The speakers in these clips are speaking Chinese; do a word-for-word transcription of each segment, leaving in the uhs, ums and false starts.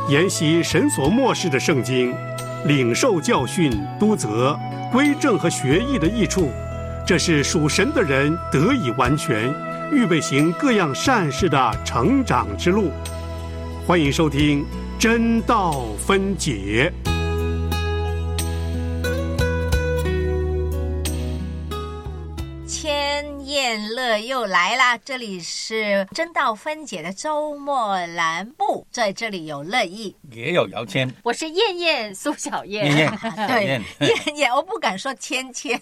研习神所默示的圣经，领受教训、督责、归正和学艺的益处，这是属神的人得以完全，预备行各样善事的成长之路。欢迎收听真道分解。 千宴乐又来啦！这里是真道分解的周末栏目，在这里有乐意， 也有姚谦， 我是燕燕苏小燕。 燕燕对，燕燕，我不敢说芊芊。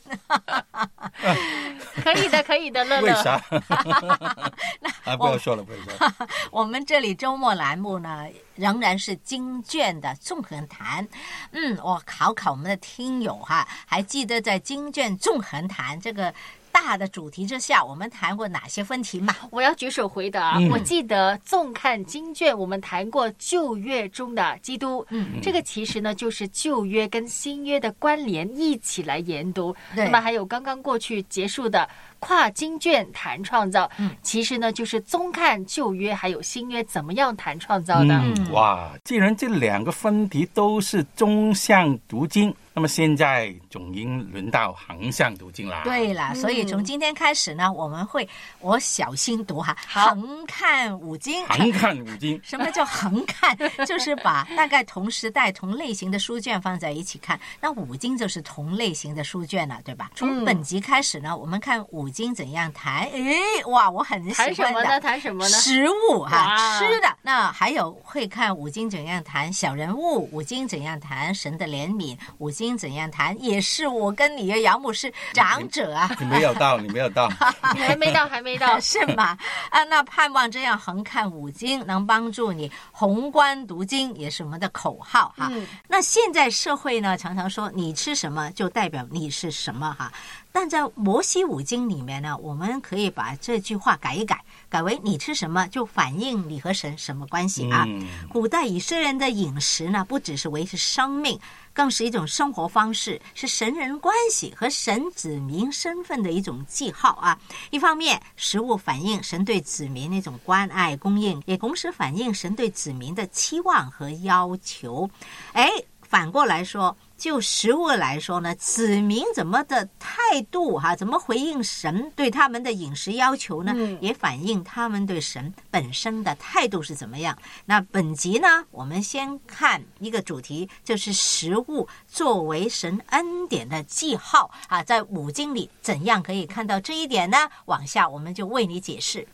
可以的，可以的，乐乐。 为啥？啊，不要说了，不要说了。 我们这里周末栏目呢，仍然是经卷的纵横谈。嗯，我考考我们的听友哈，还记得在经卷纵横谈这个大的主题之下，我们谈过哪些分题吗？ 我要举手回答。嗯、我记得纵看经卷，我们谈过旧约中的基督。嗯，这个其实呢，就是旧约跟新约的关联一起来研读。那么还有刚刚过去结束的跨经卷谈创造，嗯，其实呢就是综看旧约还有新约怎么样谈创造的。 嗯，哇，既然这两个分题都是纵向读经，那么现在总应轮到横向读经啦。 对啦，所以从今天开始呢，我们会我小心读哈，横看五经。 横看五经， 什么叫横看？就是把大概同时代、同类型的书卷放在一起看。那五经就是同类型的书卷了，对吧？从本集开始呢，我们看五经怎样谈。诶，哇，我很喜欢的。 谈什么呢？谈什么呢？ 食物哈，吃的。那还有会看五经怎样谈小人物，五经怎样谈神的怜悯，五经怎样谈，也是我跟你的姚牧师长者啊。 你没有到，你没有到， 你还没到，还没到， 是吗？啊，那盼望这样横看五经，能帮助你宏观读经，也是我们的口号哈。嗯、那现在社会呢，常常说你吃什么就代表你是什么哈。但在摩西五经里面呢，我们可以把这句话改一改，改为你吃什么就反映你和神什么关系啊。嗯、古代以色列人的饮食呢，不只是维持生命，更是一种生活方式，是神人关系和神子民身份的一种记号啊。一方面，食物反映神对子民那种关爱供应，也同时反映神对子民的期望和要求。哎，反过来说，就食物来说呢，子民怎么的态度哈、啊，怎么回应神对他们的饮食要求呢？嗯、也反映他们对神本身的态度是怎么样。那本集呢，我们先看一个主题，就是食物作为神恩典的记号啊，在五经里怎样可以看到这一点呢？往下我们就为你解释。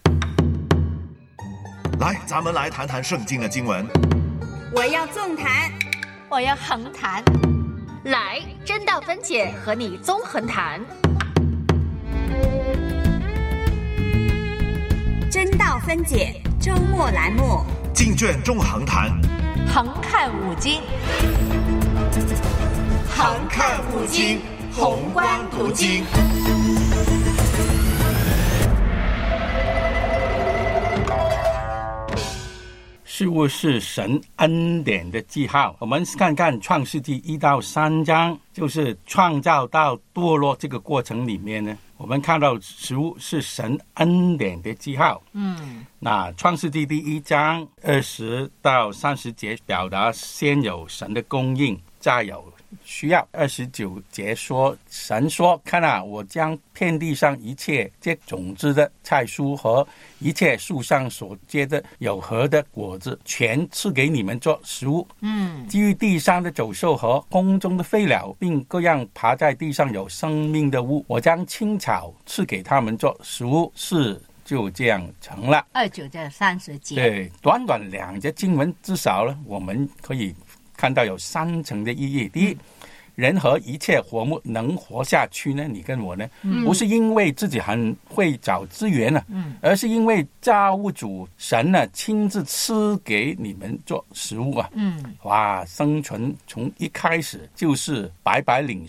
来，咱们来谈谈圣经的经文。 我要纵谈， 我要横谈。 来，真道分解和你纵横谈。 真道分解周末栏目， 经卷纵横谈， 横看五经， 横看五经，宏观读经。 事物是神恩典的记号。我们看看创世纪一到三章，就是创造到堕落这个过程里面呢，我们看到食物是神恩典的记号。嗯，那创世纪第一章二十到三十节表达先有神的供应，再有需要。二十九节说，神说，看啊，我将遍地上一切结种子的菜蔬和一切树上所结的有核的果子，全赐给你们做食物。嗯，基于地上的走兽和空中的飞鸟，并各样爬在地上有生命的物，我将青草赐给他们做食物。是，就这样成了。 二九到三十节， 对，短短两节经文，至少呢，我们可以看到有三层的意义。第一，嗯、人和一切活物能活下去呢，你跟我呢，嗯、不是因为自己很会找资源呢、啊嗯，而是因为造物主神呢亲自赐给你们做食物啊。嗯，哇，生存从一开始就是白白领受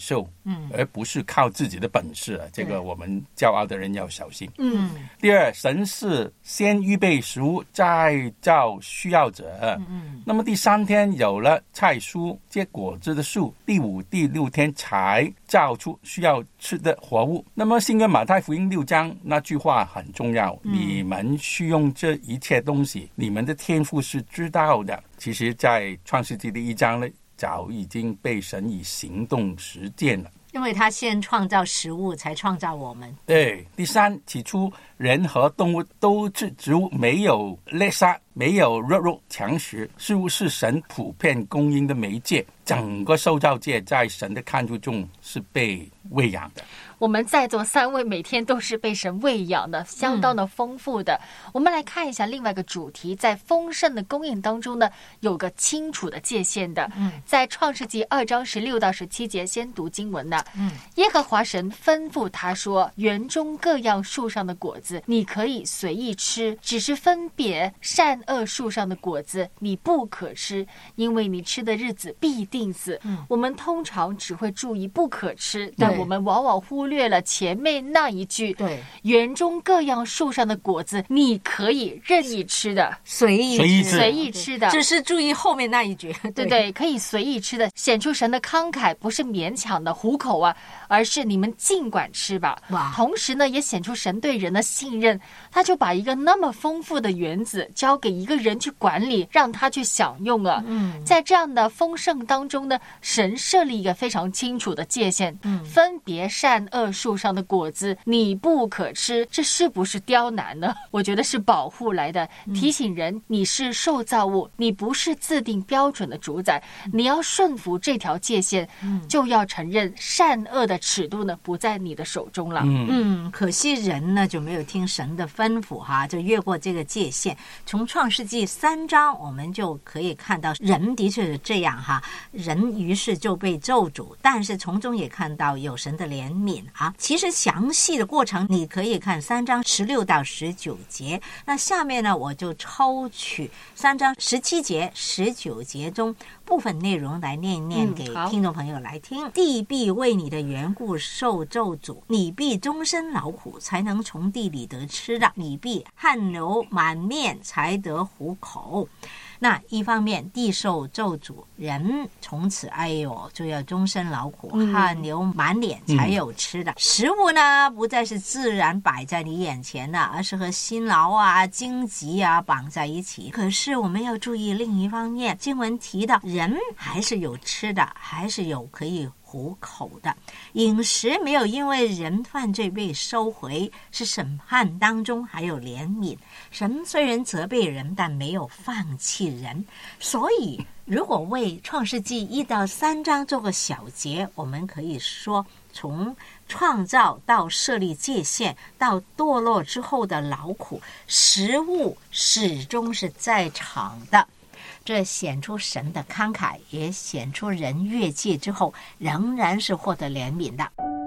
嗯，而不是靠自己的本事啊。这个我们骄傲的人要小心。 嗯， 第二，神是先预备食物，再照需要者。嗯，那么第三天有了菜蔬结果子的树，第五、第六天才造出需要吃的活物。那么新约马太福音六章那句话很重要，嗯，你们需用这一切东西，你们的天父是知道的。其实在创世纪的一章呢，早已经被神以行动实践了， 因为他先创造食物，才创造我们。 对，第三，起初人和动物都是植物，没有猎杀，没有肉肉强食，食物是神普遍供应的媒介。整个受造界在神的看顾中是被喂养的。 我们在座三位每天都是被神喂养的，相当的丰富的。嗯，我们来看一下另外一个主题，在丰盛的供应当中呢，有个清楚的界限的。嗯，在创世纪二章十六到十七节，先读经文的。嗯，耶和华神吩咐他说：园中各样树上的果子你可以随意吃，只是分别善恶树上的果子你不可吃，因为你吃的日子必定死。嗯，我们通常只会注意不可吃，但我们往往忽略了前面那一句， 对， 园中各样树上的果子你可以任意吃的， 随意随意吃， 随意吃的， 只是注意后面那一句， 对对对，可以随意吃的，显出神的慷慨，不是勉强的糊口啊，而是你们尽管吃吧。哇！同时呢，也显出神对人的信任，他就把一个那么丰富的园子交给一个人去管理，让他去享用啊。嗯，在这样的丰盛当中呢，神设立一个非常清楚的界限，嗯，分别善恶树上的果子你不可吃，这是不是刁难呢？我觉得是保护来的，提醒人你是受造物，你不是自定标准的主宰，你要顺服这条界限，嗯，就要承认善恶的尺度呢不在你的手中了。 嗯, 嗯可惜人呢就没有听神的吩咐哈，就越过这个界限。从创世纪三章我们就可以看到人的确是这样哈，人于是就被咒诅，但是从中也看到有神的怜悯啊。其实详细的过程你可以看三章十六到十九节，那下面呢我就抽取三章十七节十九节中部分内容来念一念给听众朋友来听。嗯，地必为你的缘故受咒诅，你必终身劳苦才能从地里得吃的，你必汗流满面才得糊口。那一方面地受咒诅，人从此哎呦就要终身劳苦，汗流满脸才有吃的。嗯，食物呢不再是自然摆在你眼前的，而是和辛劳啊荆棘啊绑在一起。可是我们要注意另一方面，经文提到人还是有吃的，还是有可以糊口的。饮食没有因为人犯罪被收回，是审判当中还有怜悯。神虽然责备人，但没有放弃人。所以如果为创世纪一到三章做个小结，我们可以说从创造到设立界限到堕落之后的劳苦，食物始终是在场的。这显出神的慷慨，也显出人越界之后仍然是获得怜悯的。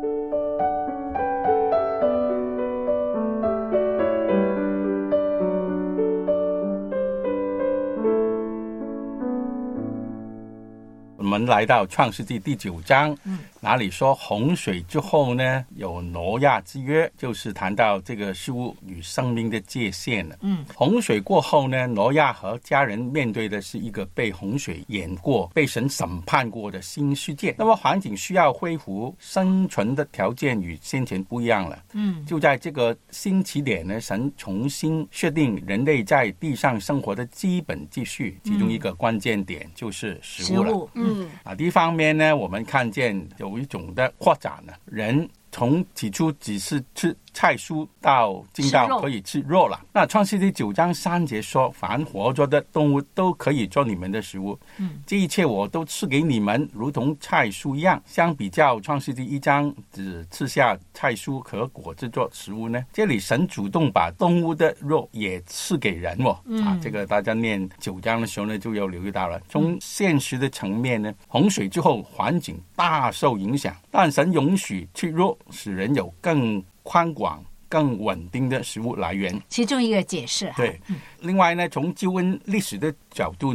我们来到创世纪第九章，嗯，哪里说洪水之后呢有挪亚之约，就是谈到这个事物与生命的界限了。嗯，洪水过后呢，挪亚和家人面对的是一个被洪水淹过、被神审判过的新世界。那么环境需要恢复，生存的条件与先前不一样了。嗯，就在这个新起点呢，神重新设定人类在地上生活的基本秩序，其中一个关键点就是食物了。食物，嗯。啊，第一方面呢，我们看见有一种的扩展了，人从起初只是吃菜蔬到进到可以吃肉了。那创世纪九章三节说，凡活着的动物都可以做你们的食物，嗯，这一切我都赐给你们，如同菜蔬一样。相比较创世纪一章只吃下菜蔬和果子做食物呢，这里神主动把动物的肉也赐给人哦。嗯，啊，这个大家念九章的时候呢就有留意到了。从现实的层面呢，洪水之后环境大受影响，但神允许吃肉，使人有更宽广更稳定的食物来源， 其中一个解释。 对，另外呢，从救恩历史的角度呢，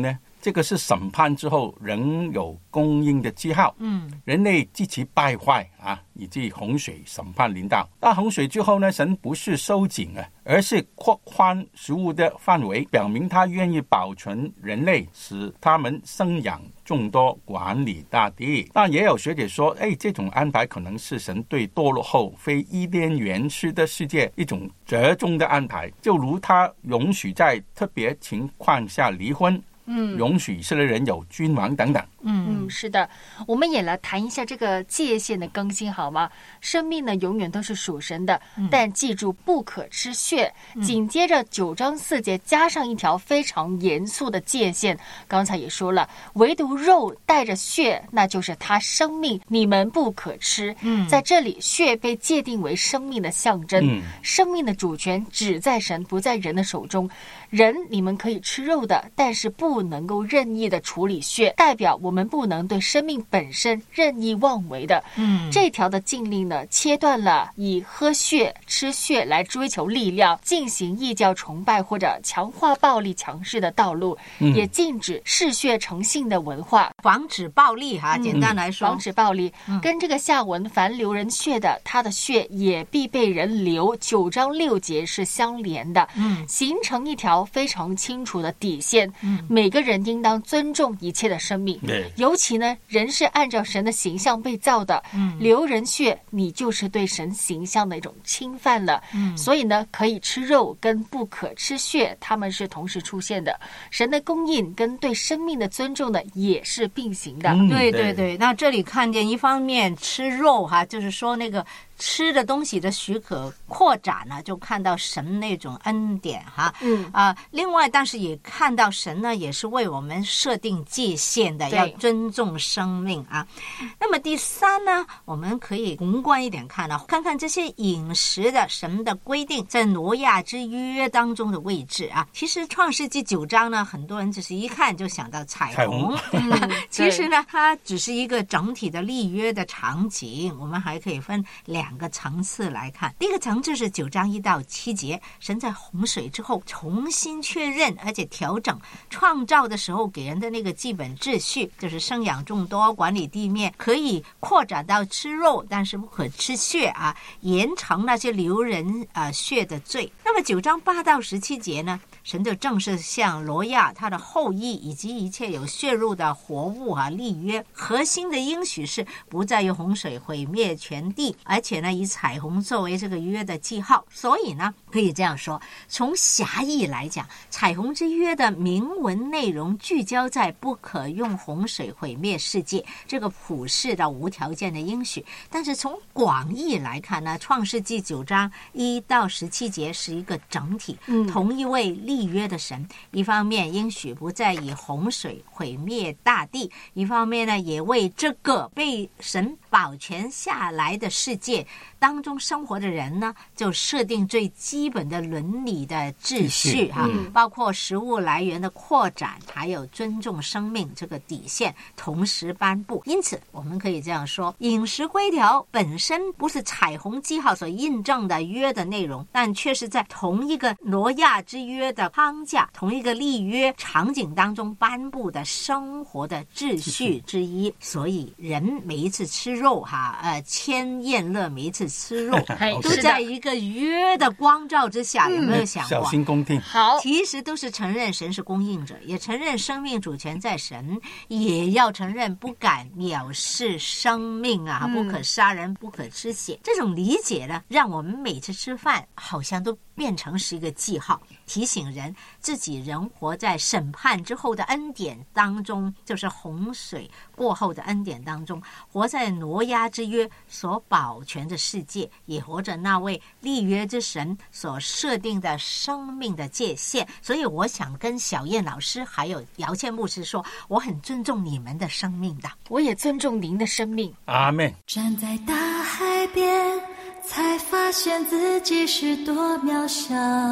这个是审判之后仍有供应的记号。嗯，人类极其败坏啊，以及洪水审判临到。但洪水之后呢，神不是收紧啊，而是扩宽食物的范围，表明他愿意保存人类，使他们生养众多，管理大地。但也有学者说，哎，这种安排可能是神对堕落后非伊甸园式的世界一种折中的安排，就如他容许在特别情况下离婚，嗯，容许以色列人有君王等等。 嗯，是的，我们也来谈一下这个界限的更新好吗？生命呢永远都是属神的，嗯、但记住不可吃血。嗯、紧接着九章四节加上一条非常严肃的界限，刚才也说了，唯独肉带着血，那就是他生命，你们不可吃。嗯，在这里血被界定为生命的象征，嗯、生命的主权只在神，不在人的手中。人你们可以吃肉的，但是不能够任意的处理血，代表我们不能对生命本身任意妄为的。嗯，这条的禁令呢，切断了以喝血、吃血来追求力量、进行异教崇拜或者强化暴力强势的道路，嗯、也禁止嗜血成性的文化， 防止暴力哈。简单来说， 防止暴力。嗯、跟这个下文，凡流人血的，他的血也必被人流。九章六节是相连的，嗯，形成一条非常清楚的底线。嗯，每个人应当尊重一切的生命。对。尤其呢，人是按照神的形象被造的，嗯，流人血，你就是对神形象的一种侵犯了。嗯，所以呢，可以吃肉跟不可吃血，他们是同时出现的。神的供应跟对生命的尊重呢，也是并行的。 嗯、对对对，那这里看见一方面吃肉哈，就是说那个吃的东西的许可扩展呢，就看到神那种恩典哈。嗯啊、呃，另外，但是也看到神呢，也是为我们设定界限的，要尊重生命啊。那么第三呢，我们可以宏观一点看啊，看看这些饮食的神的规定在挪亚之约当中的位置啊。其实创世纪九章呢，很多人只是一看就想到彩虹，彩虹嗯、其实呢，它只是一个整体的立约的场景。我们还可以分两个层次来看。第一个层次是九章一到七节，神在洪水之后重新确认而且调整创造的时候给人的那个基本秩序，就是生养众多，管理地面，可以扩展到吃肉，但是不可吃血啊，严惩那些流人啊血的罪。那么九章八到十七节呢，神就正式向挪亚他的后裔以及一切有血肉的活物啊立约。核心的应许是不再有洪水毁灭全地，而且呢以彩虹作为这个约的记号。所以呢可以这样说，从狭义来讲，彩虹之约的明文内容聚焦在不可用洪水毁灭世界这个普世的无条件的应许。但是从广义来看呢，创世纪九章一到十七节是一个整体，嗯、同一位立约的神，一方面应许不再以洪水毁灭大地，一方面呢也为这个被神保全下来的世界当中生活的人呢，就设定最基本的伦理的秩序哈、嗯，包括食物来源的扩展，还有尊重生命这个底线同时颁布。因此我们可以这样说，饮食规条本身不是彩虹记号所印证的约的内容，但却是在同一个挪亚之约的框架，同一个立约场景当中颁布的生活的秩序之一。所以人每一次吃肉哈，呃，千宴乐每一次吃肉都在一个约的光照之下，有没有想过？ 小心恭听。 好，其实都是承认神是供应者，也承认生命主权在神，也要承认不敢藐视生命啊，嗯、不可杀人，不可吃血。这种理解呢，让我们每次吃饭好像都变成是一个记号，提醒人自己人活在审判之后的恩典当中，就是洪水过后的恩典当中，活在挪亚之约所保全的世界，也活着那位立约之神所设定的生命的界限。所以我想跟小燕老师还有姚倩牧师说，我很尊重你们的生命的， 我也尊重您的生命。 阿们。 站在大海边，才发现自己是多渺小，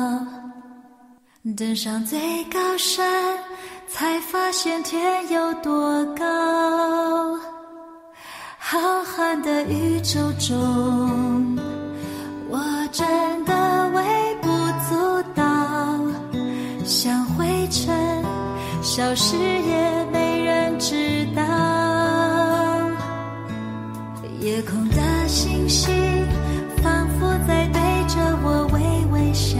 登上最高山，才发现天有多高。浩瀚的宇宙中，我真的微不足道，像灰尘， 消失也没人知道。夜空的星星仿佛在对着我微微笑，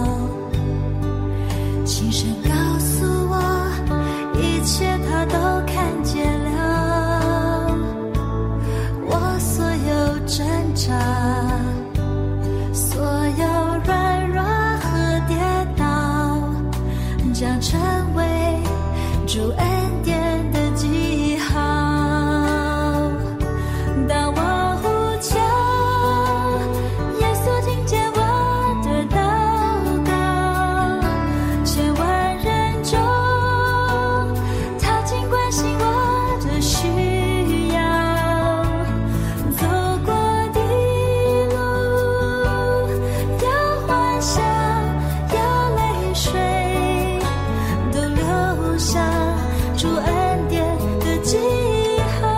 轻声告诉我一切他都看见了。我所有挣扎，所有软弱和跌倒，将成为主恩典的记号。当我呼求，耶稣听见我的祷告，千万人中他尽关心我的需要。走过的路有欢笑有泪水，都留下主恩典的记号。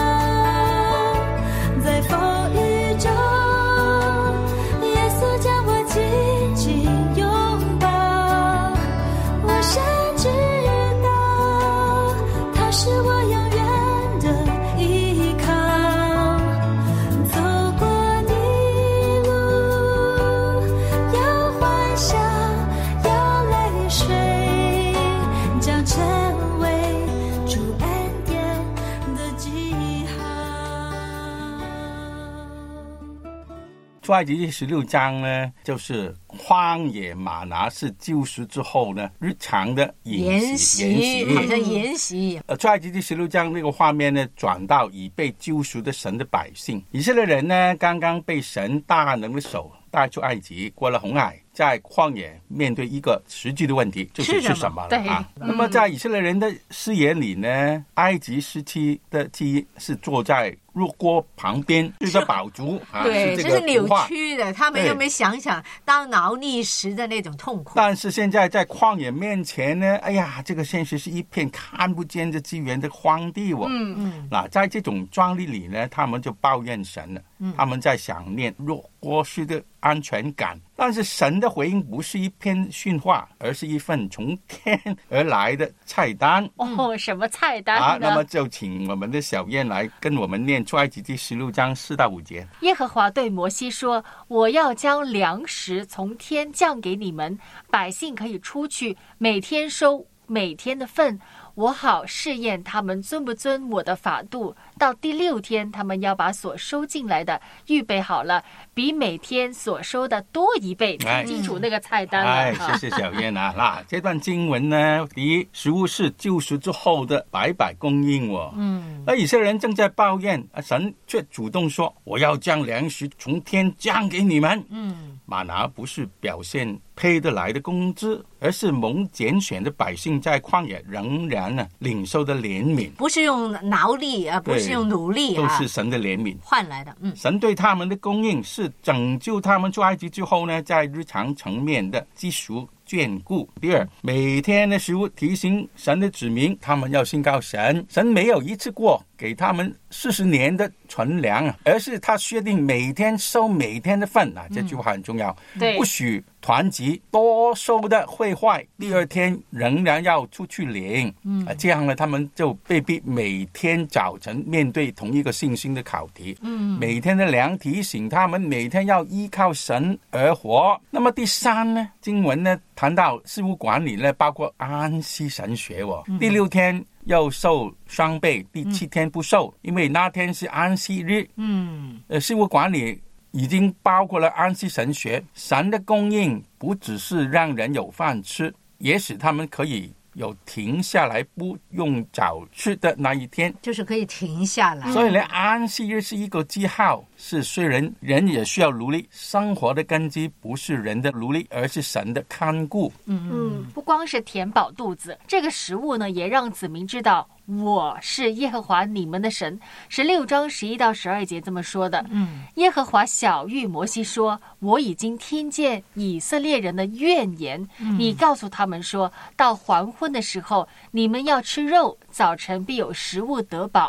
在风雨中，耶稣将我紧紧拥抱，我深知道他是我永远的依靠。走过的路有欢笑有泪水，将成为主恩典的记号。 出埃及记十六章呢，就是荒野玛拿是救赎之后呢日常的研研习，好像研习。 呃，出埃及记十六章那个画面呢，转到已被救赎的神的百姓，以色列人呢，刚刚被神大能的手带出埃及，过了红海，在旷野面对一个实际的问题，就是是什么了对啊？那么在以色列人的视野里呢，埃及时期的记忆是坐在热锅旁边吃着饱足啊， 对， 是这这是扭个图画。 曲的，他们对又没想想当劳力时的那种痛苦。 但是现在在旷野面前呢，哎呀，这个现实是一片看不见的资源的荒地哦。 嗯嗯， 那在这种状态里呢，他们就抱怨神了。 嗯， 他们在想念热锅式的安全感，但是神的回应不是一篇训话，而是一份从天而来的菜单。 哦，什么菜单呢？ 啊，那么就请我们的小燕来跟我们念出埃及记十六章四到五节。 耶和华对摩西说：我要将粮食从天降给你们，百姓可以出去，每天收每天的份，我好试验他们遵不遵我的法度。到第六天，他们要把所收进来的预备好了，比每天所收的多一倍。听清楚那个菜单了。 哎，谢谢小燕啊。那这段经文呢，第一，食物是救赎之后的白白供应哦。嗯，那以色列人正在抱怨，神却主动说：我要将粮食从天降给你们。嗯，玛拿不是表现配得来的工资，而是蒙拣选的百姓在旷野仍然呢领受的怜悯， 不是用劳力啊，不是用努力啊， 都是神的怜悯换来的。嗯， 神对他们的供应是拯救他们出埃及之后呢，在日常层面的基础眷顾。第二，每天的食物提醒神的子民，他们要信靠神。神没有一次过给他们四十年的存粮，而是他确定每天收每天的份啊，这句话很重要。 嗯、对， 不许团集，多收的会坏，第二天仍然要出去领。嗯，啊，这样呢，他们就被逼每天早晨面对同一个信心的考题。嗯，每天的粮提醒他们每天要依靠神而活。那么第三呢，经文呢谈到事务管理呢，包括安息神学哦。嗯、第六天要受双倍，第七天不受，嗯、因为那天是安息日。嗯，呃，事务管理已经包括了安息神学，神的供应不只是让人有饭吃，也使他们可以有停下来不用早吃的那一天， 就是可以停下来。 所以呢，安息日是一个记号，是虽然人也需要努力，生活的根基不是人的努力，而是神的看顾。 嗯嗯，不光是填饱肚子，这个食物呢，也让子民知道我是耶和华你们的神。十六章十一到十二节这么说的。嗯，耶和华晓谕摩西说：我已经听见以色列人的怨言，嗯、你告诉他们说，到黄昏的时候，你们要吃肉，早晨必有食物得饱。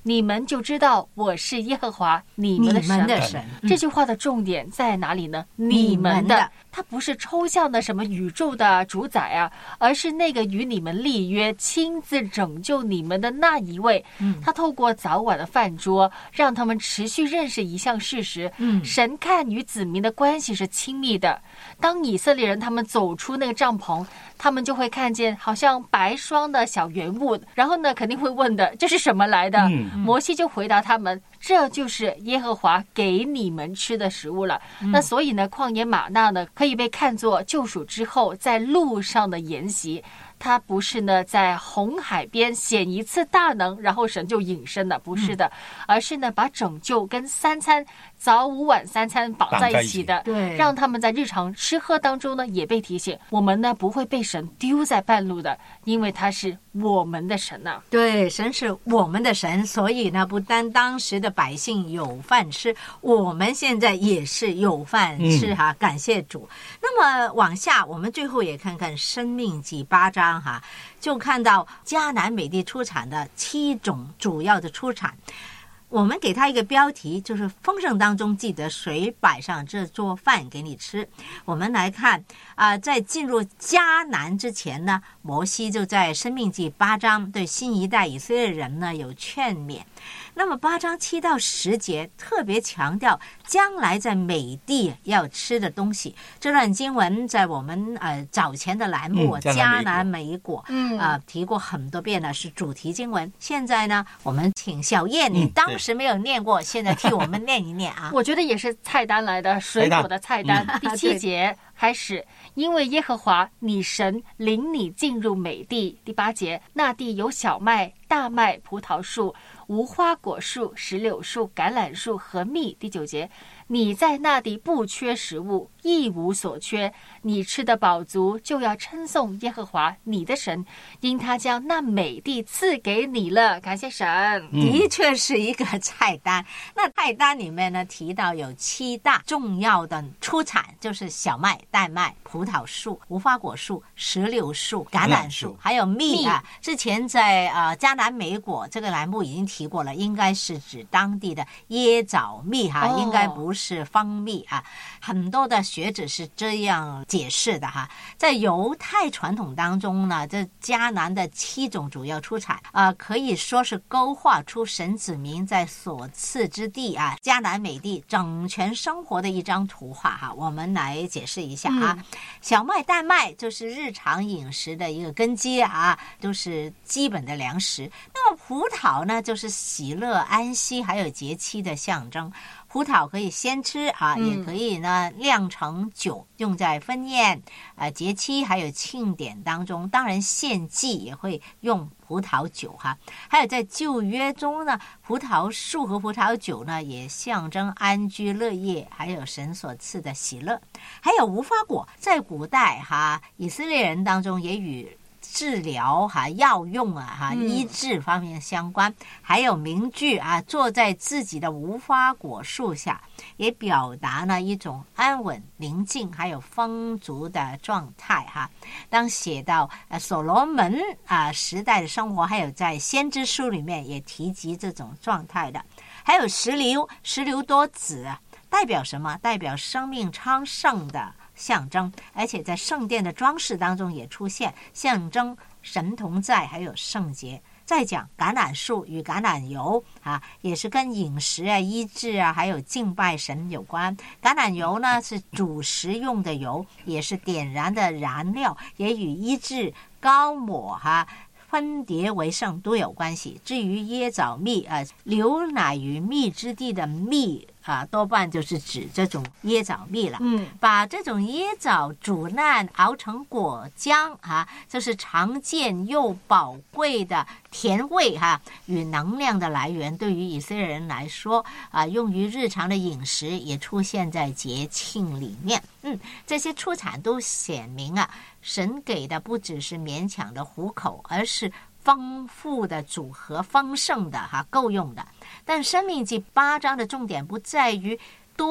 你们就知道我是耶和华你们的神。 你们的神， 这句话的重点在哪里呢？你们的，它不是抽象的什么宇宙的主宰啊，而是那个与你们立约、亲自拯救你们的那一位。嗯，他透过早晚的饭桌，让他们持续认识一项事实：嗯，神看与子民的关系是亲密的。当以色列人他们走出那个帐篷，他们就会看见好像白霜的小圆物，然后呢肯定会问的，这是什么来的？嗯嗯、摩西就回答他们，这就是耶和华给你们吃的食物了。嗯、那所以呢，旷野玛纳呢可以被看作救赎之后在路上的筵席。他不是呢在红海边显一次大能，然后神就隐身了，不是的，嗯、而是呢把拯救跟三餐早午晚三餐绑在一起的， 对， 让他们在日常吃喝当中呢也被提醒，我们呢不会被神丢在半路的，因为他是我们的神啊。 对，神是我们的神，所以呢不单当时的百姓有饭吃，我们现在也是有饭吃哈、嗯，感谢主。那么往下我们最后也看看申命记八章哈，就看到迦南美地出产的七种主要的出产。我们给他一个标题，就是丰盛当中记得谁摆上这桌饭给你吃。我们来看啊、呃，在进入迦南之前呢，摩西就在申命记八章对新一代以色列人呢有劝勉。那么八章七到十节特别强调将来在美地要吃的东西。这段经文在我们呃早前的栏目《迦南美果》嗯啊、呃、提过很多遍了，是主题经文。现在呢，我们请小燕，你当时没有念过，嗯、现在替我们念一念啊。 我觉得也是菜单来的，水果的菜单。嗯、第七节开始，因为耶和华你神领你进入美地。第八节，那地有小麦、大麦、葡萄树、无花果树、石榴树、橄榄树和蜜。第九节，你在那地不缺食物，一无所缺，你吃得饱足，就要称颂耶和华你的神，因他将那美地赐给你了。感谢神。 的确是一个菜单。那菜单里面呢提到有七大重要的出产，就是小麦、大麦、葡萄树、无花果树、石榴树、橄榄树，还有蜜啊。之前在呃迦南美果这个栏目已经提过了，应该是指当地的椰枣蜜哈，哦、应该不是蜂蜜啊。很多的学者是这样解释的哈。在犹太传统当中呢，这迦南的七种主要出产啊、呃，可以说是勾画出神子民在所赐之地啊，迦南美地整全生活的一张图画哈。我们来解释一下啊。嗯、小麦、大麦就是日常饮食的一个根基啊，都是基本的粮食。那么葡萄呢，就是喜乐、安息还有节期的象征。葡萄可以鲜吃啊，嗯、也可以呢酿成酒，用在婚宴、呃节期还有庆典当中。当然献祭也会用葡萄酒哈。还有在旧约中呢，葡萄树和葡萄酒呢也象征安居乐业，还有神所赐的喜乐。还有无花果，在古代哈以色列人当中也与治疗哈、药用啊哈、医治方面相关。还有名句啊，坐在自己的无花果树下，也表达呢一种安稳、宁静还有丰足的状态哈。当写到呃所罗门啊时代的生活，还有在先知书里面也提及这种状态的。还有石榴，石榴多子代表什么？代表生命昌盛的象征，而且在圣殿的装饰当中也出现，象征神同在还有圣洁。再讲橄榄树与橄榄油啊，也是跟饮食啊、医治啊还有敬拜神有关。橄榄油呢是主食用的油，也是点燃的燃料，也与医治、膏抹哈、啊分别为圣都有关系。至于椰枣蜜啊，流奶与蜜之地的蜜啊，多半就是指这种椰枣蜜了。嗯，把这种椰枣煮烂熬成果浆啊，这是常见又宝贵的甜味哈、啊、与能量的来源。对于以色列人来说啊，用于日常的饮食，也出现在节庆里面。嗯，这些出产都显明啊，神给的不只是勉强的糊口，而是丰富的组合，丰盛的哈，够用的。但申命记八章的重点不在于多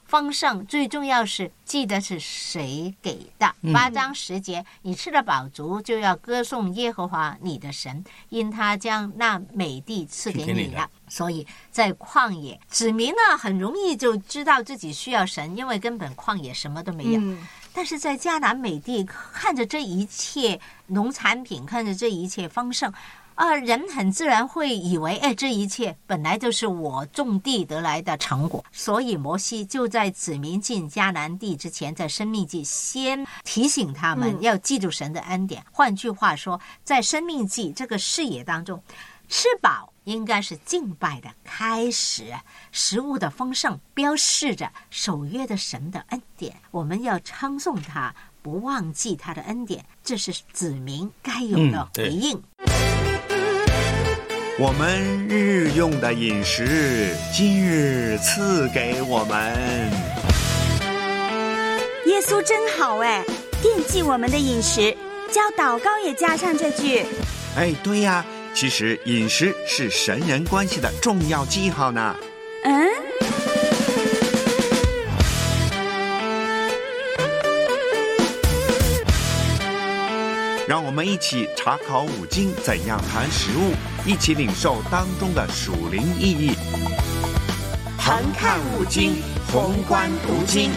丰盛，最重要是记得是谁给的。八章十节，你吃了饱足，就要歌颂耶和华你的神，因他将那美地赐给你了。所以在旷野，子民呢很容易就知道自己需要神，因为根本旷野什么都没有。嗯，但是在迦南美地，看着这一切农产品，看着这一切丰盛，啊，人很自然会以为，哎，这一切本来就是我种地得来的成果。所以摩西就在子民进迦南地之前，在申命记先提醒他们要记住神的恩典。嗯、换句话说，在申命记这个视野当中，吃饱应该是敬拜的开始，食物的丰盛标示着守约的神的恩典。我们要称颂他，不忘记他的恩典，这是子民该有的回应。嗯， 我们日用的饮食，今日赐给我们。 耶稣真好哎，惦记我们的饮食，教祷告也加上这句。 哎，对呀，其实饮食是神人关系的重要记号呢。嗯。让我们一起查考五经，怎样谈食物，一起领受当中的属灵意义。 横看五经，宏观读经。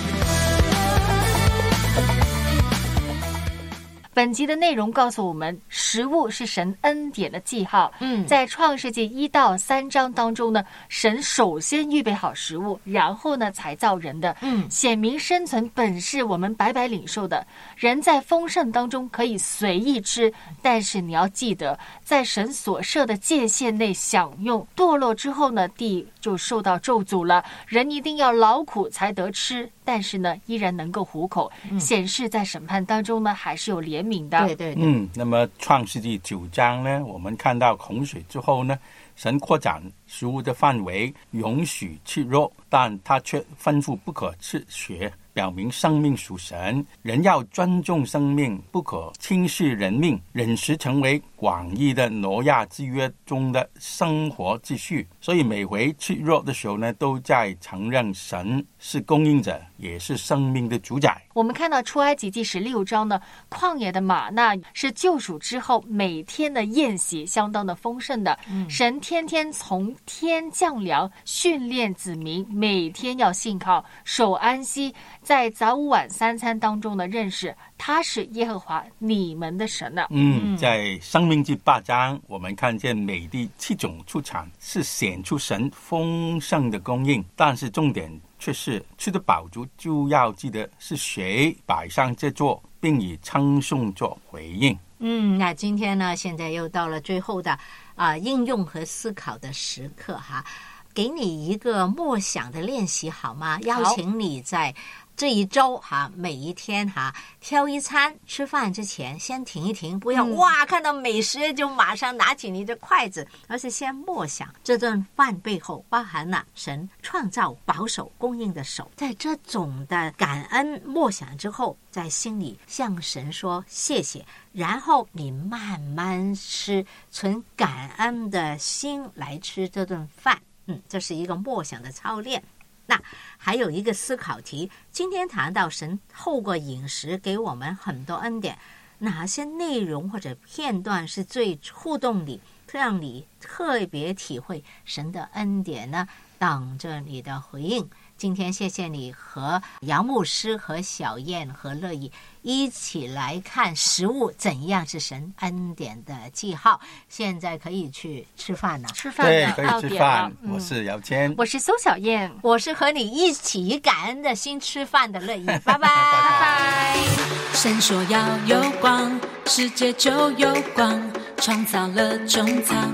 本集的内容告诉我们，食物是神恩典的记号。嗯，在创世纪一到三章当中呢，神首先预备好食物，然后呢才造人的。嗯，显明生存本是我们白白领受的。人在丰盛当中可以随意吃，但是你要记得，在神所设的界限内享用。堕落之后呢，地就受到咒诅了。人一定要劳苦才得吃，但是呢，依然能够糊口，嗯、显示在审判当中呢，还是有怜悯的。 对对对。 嗯，那么创世纪九章呢，我们看到洪水之后呢，神扩展食物的范围，允许吃肉，但他却吩咐不可吃血，表明生命属神，人要尊重生命，不可轻视人命。饮食成为广义的挪亚之约中的生活秩序，所以每回吃肉的时候呢，都在承认神是供应者，也是生命的主宰。 我们看到出埃及记十六章呢，旷野的玛纳是救赎之后每天的宴席，相当的丰盛的。嗯、神天天从天降粮，训练子民，每天要信靠守安息，在早午晚三餐当中呢，认识他是耶和华你们的神呢。 嗯，在生命记八章，我们看见美地七种出产是显出神丰盛的供应，但是重点却是吃得饱足就要记得是谁摆上这座，并以称颂做回应。 嗯，那今天呢，现在又到了最后的啊、呃、应用和思考的时刻哈，给你一个默想的练习好吗？邀请你在这一周哈，每一天哈，挑一餐，吃饭之前先停一停，不要、嗯、哇看到美食就马上拿起你的筷子，而是先默想这顿饭背后包含了神创造、保守、供应的手。在这种的感恩默想之后，在心里向神说谢谢，然后你慢慢吃，存感恩的心来吃这顿饭。嗯，这是一个默想的操练。那还有一个思考题，今天谈到神透过饮食给我们很多恩典，哪些内容或者片段是最触动你，让你特别体会神的恩典呢？等着你的回应。今天谢谢你和杨牧师和小燕和乐意一起来看食物怎样是神恩典的记号。现在可以去吃饭了， 吃饭对，可以吃饭。 嗯、 我是姚谦， 我是苏小燕， 我是和你一起以感恩的心吃饭的乐意。拜拜，拜拜。 神说要有光，世界就有光，创造了中藏。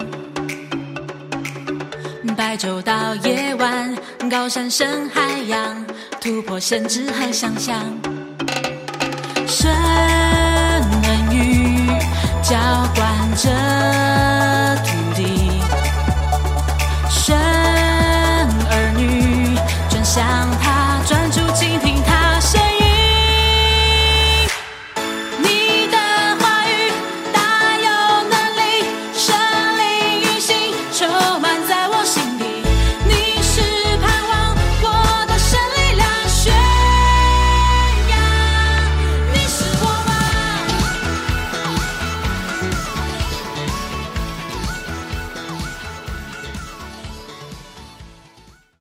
白昼到夜晚，高山深海洋，突破神智和想象。神恩语浇灌着